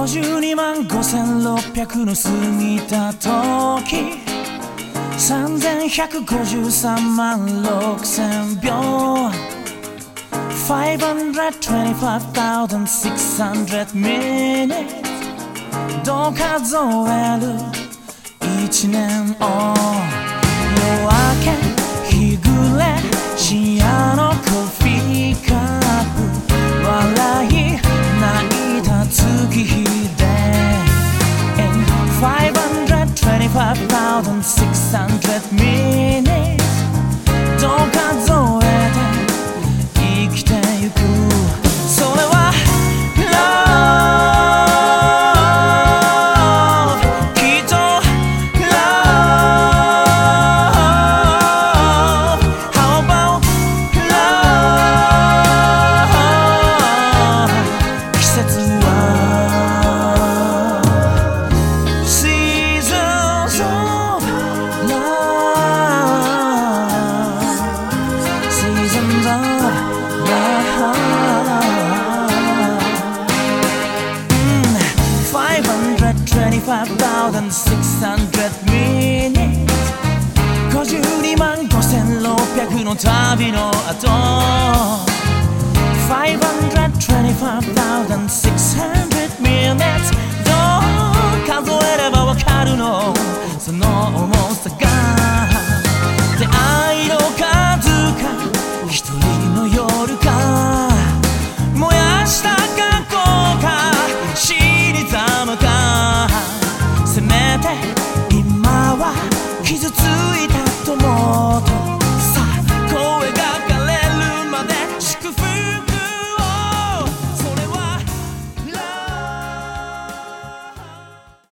52万5600の過ぎた時3153万6000秒 525,600 minutes どう数える一年を夜明け日暮れ深夜のコーヒーカップ笑い泣いた月日で 525,600 minutes どう数えて生きてゆくそれは Love きっと Love How about Love 季節は Seasons of Love Seasons of Love 525,600 minutes 52万5600の旅の後 525,600 minutes どう数えればわかるのその重さが出会いの数か一人の夜か燃やした過去か死にざまかせめて今は傷ついたと思うとさあ声がかれるまで祝福